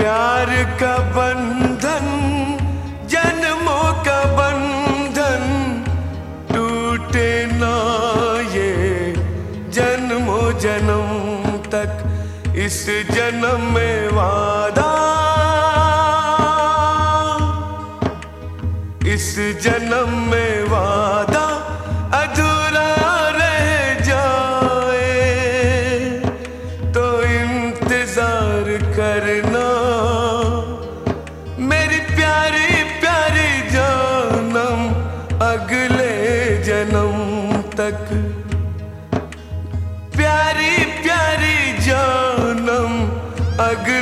प्यार का बंधन, जन्मों का बंधन टूटे ना ये जन्मों जन्म तक। इस जन्म में वादा, इस जन्म में वादा अधूरा रह जाए तो इंतजार करना मेरी प्यारी प्यारी जानम, अगले जन्म तक। प्यारी प्यारी जानम, अगले